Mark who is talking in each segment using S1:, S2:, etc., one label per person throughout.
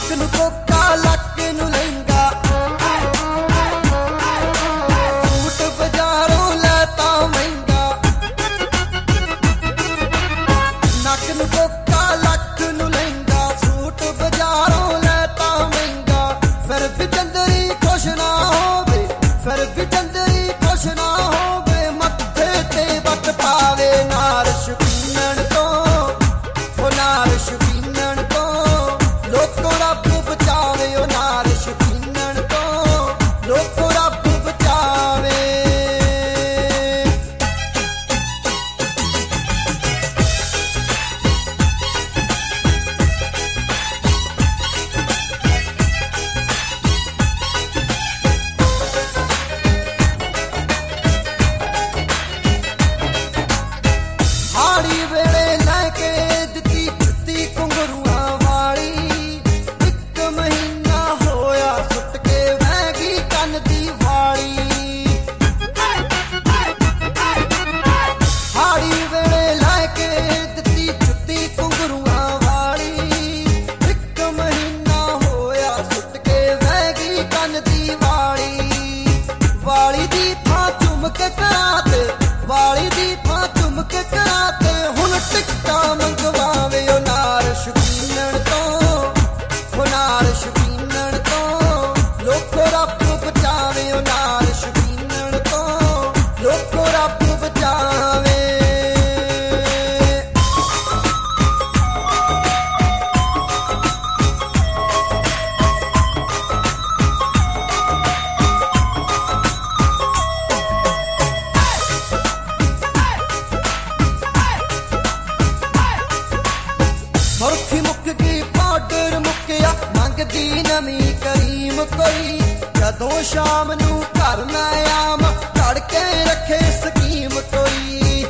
S1: ਨੱਕ ਨੂੰ ਕੋਕਾ ਲੱਕ ਨੂੰ ਲਹਿੰਗਾ ਸੂਟ ਬਾਜ਼ਾਰੋਂ ਲੈ ਤਾਂ ਮਹਿੰਗਾ ਨੱਕ ਨੂੰ ਕੋਕਾ ਲੱਕ ਨੂੰ ਲਹਿੰਗਾ ਸੂਟ ਬਾਜ਼ਾਰੋਂ ਲੈ ਤਾਂ ਮਹਿੰਗਾ ਫਿਰ ਵੀ ਚੰਦਰੀ ਖੁਸ਼ ਨਾ ਹੋਵੇ ਫਿਰ ਵੀ ਚੰਦਰੀ ਖੁਸ਼ ਨਾ ਹੋਵੇ ਮੱਥੇ ਤੇ ਵੱਟ ਪਾਵੇ ਨਾਰ ਸ਼ਕੀਨਣ ਤੋਂ ਉਹ ਨਾਰ ਸ਼ਕੀਨਣ ਤੋਂ ਲੋਕੋ ਰੱਬ ਬਚਾਵੇ ਉਹ ਨਾਰ ਸ਼ਕੀਨਣ ਤੋਂ ਲੋਕੋ ਰੱਬ ਬਚਾਵੇ ਹਾੜੀ ਵੇਲੇ ਲੈ ਕੇ ਦਿੱਤੀ ਜੁੱਤੀ ਘੁੰਗਰੂਆਂ ਵਾਲੀ ਇੱਕ ਮਹੀਨਾ ਹੋਇਆ ਸੁੱਟ ਕੇ ਬਹਿ ਗਈ ਕੰਨ ਦੀ ਵਾਲੀ ਹਾੜੀ ਵੇਲੇ ਲੈ ਕੇ ਦਿੱਤੀ ਜੁੱਤੀ ਘੁੰਗਰੂਆਂ ਵਾਲੀ ਇੱਕ ਮਹੀਨਾ ਹੋਇਆ ਸੁੱਟ ਕੇ ਬਹਿ ਗਈ ਕੰਨ ਦੀ ਵਾਲੀ ਦੀ ਥਾਂ ਚੁੰਮ ਕੇ ਕਰਾਤੇ ਵਾਲੀ ਦੀ ਥਾਂ ਚੁੰਮ ਕੇ ਕਰਾਤੇ ਹੁਣ ਟਿਕਟਾਂ ਮੰਗਵਾਵੇ ਉਹ ਨਾਰ ਸ਼ਕੀਨਣ ਤੋਂ ਉਹ ਨਾਰ ਸ਼ਕੀਨਣ ਤੋਂ ਲੋਕੋ ਰੱਬ ਬਚਾਵੇ ਉਹ ਨਾਰ ਸ਼ਕੀਨਣ ਤੋਂ ਲੋਕੋ ਰੱਬ ਬਚਾਵੇ ਮੁਰਖੀ ਮੁੱਕ ਗਈ ਪਾਊਡਰ ਮੁੱਕਿਆ ਮੰਗਦੀ ਨਵੀਂ ਕਰੀਮ ਕੋਈ ਜਦੋਂ ਸ਼ਾਮ ਨੂੰ ਘਰ ਨਾ ਆਮ ਘੜ ਕੇ ਰੱਖੇ ਸਕੀਮ ਕੋਈ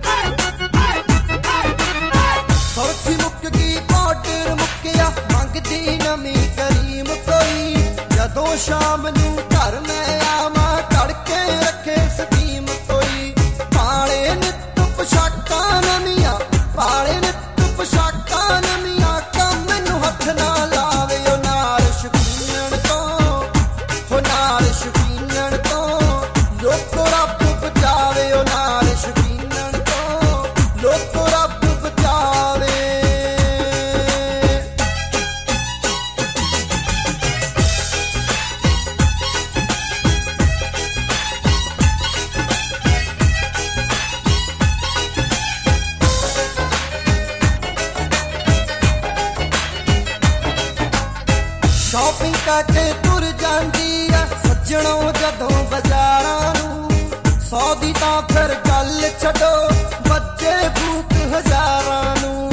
S1: ਮੁਰਖੀ ਮੁੱਕ ਗਈ ਪਾਊਡਰ ਮੁੱਕਿਆ ਮੰਗਦੀ ਨਵੀਂ ਕਰੀਮ ਕੋਈ ਜਦੋਂ ਸ਼ਾਮ ਨੂੰ ਘਰ ਨਾ ਆਮ ਘੜ ਕੇ ਰੱਖੇ ਸਕੀਮ ਕੋਈ ਪਾਲੇ ਨਿੱਤ ਪੋਸ਼ਾਕਾਂ ਨਵੀਆਂ ਪਾਲੇ ਨਿੱਤ ਪੋਸ਼ਾਕਾਂ ਨਵੀਆਂ ਕੰਮ ਨੂੰ ਹੱਥ ਨਾ ਲਾਵੇ ਉਹ ਨਾਰ ਸ਼ਕੀਨਣ ਤੋਂ ਉਹ ਨਾਰ ਸ਼ਕੀਨਣ ਤੋਂ ਲੋਕੋ ਰੱਬ ਬਚਾਵੇ ਉਹ ਨਾਰ ਸ਼ਕੀਨਣ ਤੋਂ ਲੋਕੋ ਰੱਬ ਬਚਾਵੇ ਸ਼ਾਪਿੰਗ ਕਰਕੇ ਤੁਰ ਜਾਂਦੀ ਆ ਸੱਜਣੋਂ ਜਦੋਂ ਬਾਜ਼ਾਰਾਂ ਨੂੰ 100 ਦੀ ਤਾਂ ਫਿਰ ਗੱਲ ਛੱਡੋ ਬੱਜੇ ਭੂਤ ਹਜ਼ਾਰਾਂ ਨੂੰ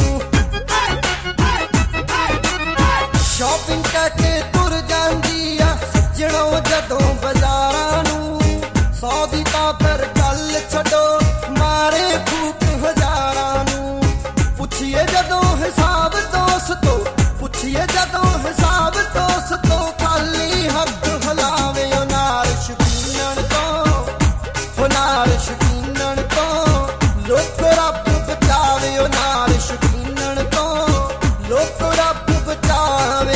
S1: ਸ਼ਾਪਿੰਗ ਕਰਕੇ ਤੁਰ ਜਾਂਦੀ ਆ ਸੱਜਣੋਂ ਜਦੋਂ ਬਾਜ਼ਾਰਾਂ ਨੂੰ 100 ਦੀ ਤਾਂ ਫਿਰ ਗੱਲ ਛੱਡੋ ਮਾਰੇ ਭੂਤ ਹਜ਼ਾਰਾਂ ਨੂੰ ਪੁੱਛੀਏ ਜਦੋਂ ਹਿਸਾਬ ਦੋਸਤੋ ਪੁੱਛੀਏ ਜਦੋਂ ਹਿਸਾਬ ਦੋਸਤੋ ਖਾਲੀ ਹੱਥ ਹਿਲਾਵੇ ਉਹ ਨਾਰ ਸ਼ਕੀਨਣ ਤੋਂ ਉਹ ਨਾਰ ਸ਼ਕੀਨਣ ਤੋਂ ਲੋਕੋ ਰੱਬ ਬਚਾਵੇ ਉਹ ਨਾਰ ਸ਼ਕੀਨਣ ਤੋਂ ਲੋਕੋ ਰੱਬ ਬਚਾਵੇ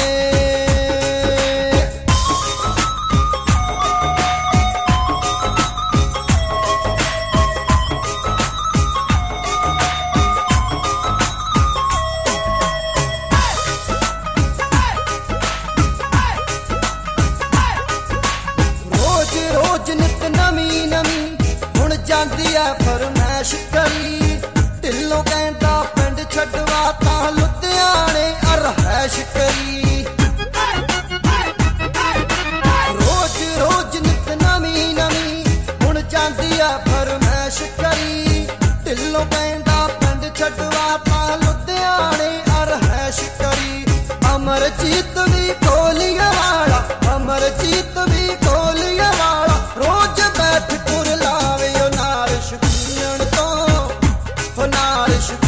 S1: ਰੋਜ਼ ਨਿਤ ਨਵੀਂ ਨਵੀਂ ਹੁਣ ਜਾਂਦੀ ਐ ਫਰਮੈਸ਼ ਕਰੀ ਢਿੱਲੋਂ ਕਹਿੰਦਾ ਪਿੰਡ ਛੱਡਵਾ ਤਾਂ ਲੁਧਿਆਣੇ ਅਰਹੈਸ਼ ਕਰੀ ਰੋਜ਼ ਨਿਤ ਨਵੀਂ ਨਵੀਂ ਹੁਣ ਜਾਂਦੀ ਐ ਫਰਮੈਸ਼ ਕਰੀ ਢਿੱਲੋਂ ਕਹਿੰਦਾ ਪਿੰਡ ਛੱਡਵਾ ਤਾਂ ਲੁਧਿਆਣੇ ਅਰਹੈਸ਼ ਕਰੀ ਅਮਰਜੀਤ ਵੀ ਕੋਲੀਆਂ ਵਾਲਾ ਅਮਰਜੀਤ ਵੀ ਕੋਲੀਆਂ ਵਾਲਾ ਰੋਜ਼ ਬੈਠ ਤੁਰ ਲਾਵੇ ਉਹ ਨਾਰ ਸ਼ਕੀਨਣ ਤੋਂ ਉਹ ਨਾਰ